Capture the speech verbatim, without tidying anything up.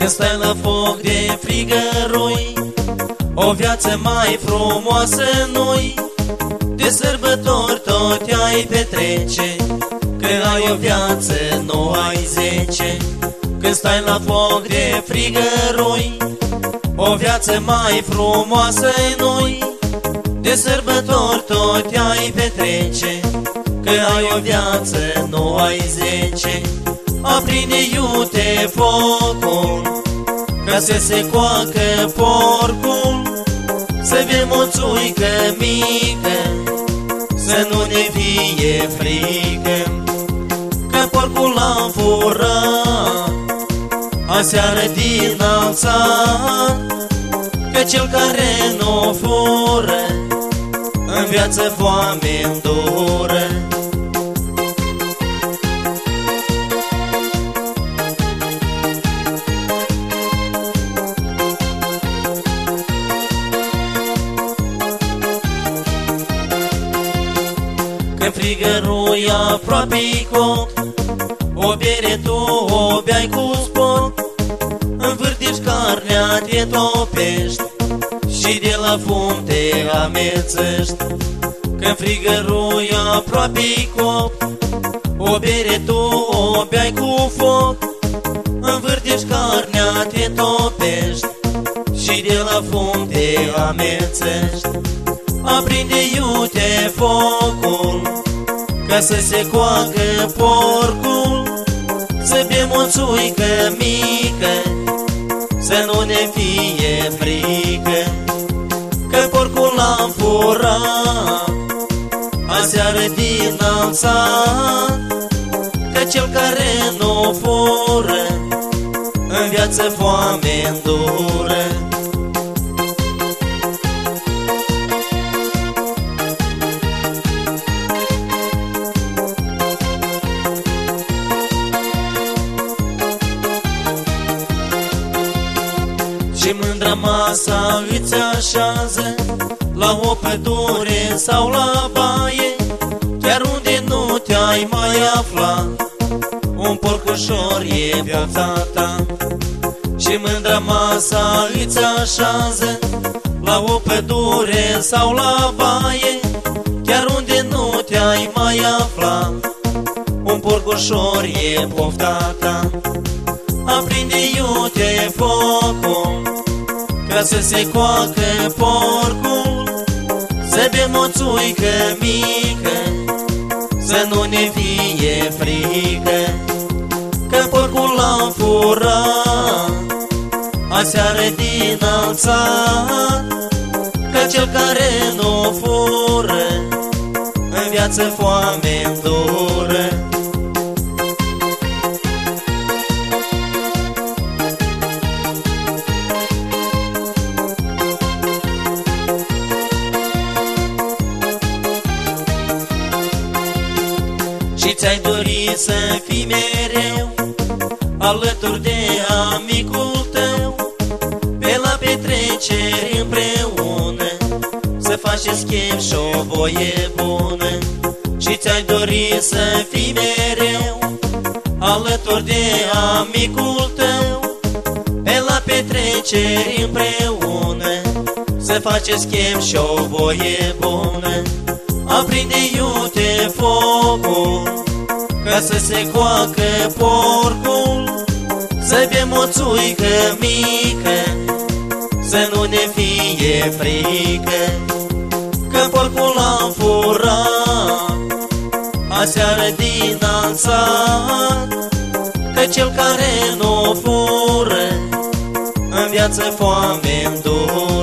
Când stai la foc de frigărui, o viață mai frumoasă nu-i. De sărbători tot te-ai petrece, când ai o viață nu ai zece. Când stai la foc de frigărui, o viață mai frumoasă nu-i. De sărbători tot te-ai petrece, că ai o viață nu ai zece. Aprinde iute focul, ca să se coacă porcul, să bem o țuică mică, să nu ne fie frică. Că porcul l-am furat aseară din alțat, că cel care nu fură în viață foame îndură. Când frigărul e aproape-i coc, o bere tu o beai cu spor, învârtești carnea, te topești și de la fum te amețești. Când frigărul e aproape-i coc, o bere tu o beai cu foc, învârtești carnea, te topești și de la fum te amețești. Aprinde iute focul, ca să se coacă porcul, să bem o țuică mică, să nu ne fie frică. Că porcul l-am furat aseară din alțat, că cel care nu fură în viață foame îndură. Și mândra masa îți așează la o pădure sau la baie, chiar unde nu te-ai mai afla, un porcușor e viața ta. Și mândra masa îți așează la o pădure sau la baie, chiar unde nu te-ai mai afla, un porcușor e pofta ta. Aprinde iute focul, ca să se coacă porcul, să bem o țuică mică, să nu ne fie frică. Că porcul l-am furat aseară din alțat, că cel care nu fură în viață foame îndură. Și ți-ai dori să fii mereu alături de amicul tău, pe la petreceri împreună, să faceți chef și o voie bună. Și ți-ai dori să fii mereu alături de amicul tău, pe la petreceri împreună, să faceți chef și o voie bună. Aprinde iute focul, ca să se coacă porcul, să bem o țuică mică, să nu ne fie frică. Că porcul l-am furat aseară din alțat, că cel care nu fură în viață foame îndură.